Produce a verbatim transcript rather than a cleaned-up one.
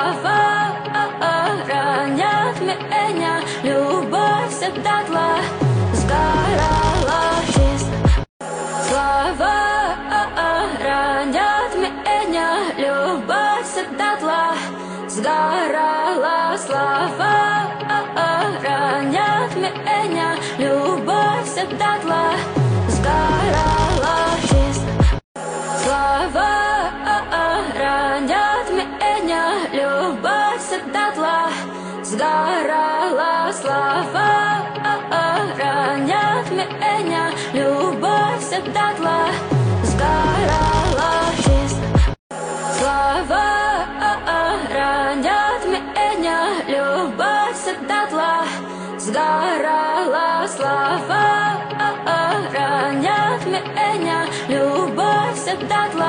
слова ранят меня, любовь дотла сгорала чисто. Слова ранят меня, любовь дотла сгорала. Слова ранят меня, любовь дотла сгорала чисто. Слова ранят меня, любовь дотла сгорала. Слова ранят меня, любовь дотла сгорала чисто. Слова ранят меня, любовь дотла сгорала. Слова ранят меня, любовь дотла